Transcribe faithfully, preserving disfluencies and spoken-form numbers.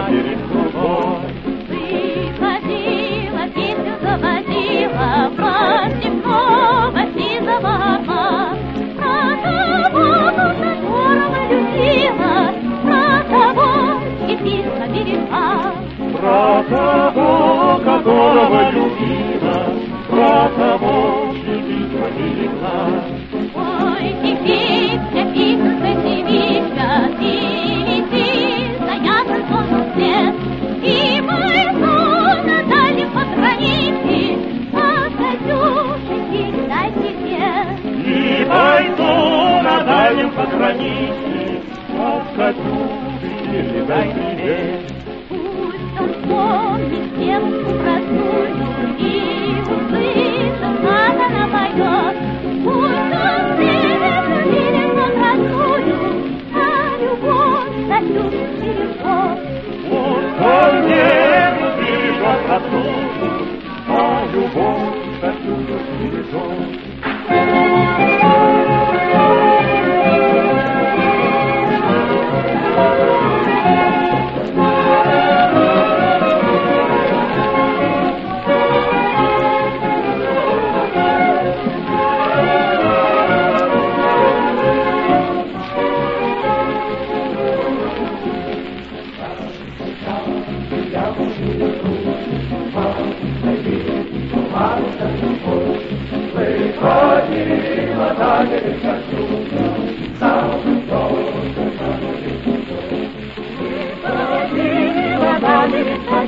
берег другой. Выходила, песню заводила про степного сизого орла, про того, которого любила, про того и письма берегла. Про того, которого любила, про того и письма берегла. Ой, тихичка, писанка, девичка, ты лети, заятен солнцем свет, и пойду на дальнем по границе, а Катюше передай привет. И пойду на дальнем по границе, а Катюше передай привет. Пусть он вспомнит девушку простую и услышит, как она поет. Пусть он встретит, увидит он родную, а любовь Катюшу бережет. Пусть он веру бережет родную, а любовь Катюшу бережет. Выходила,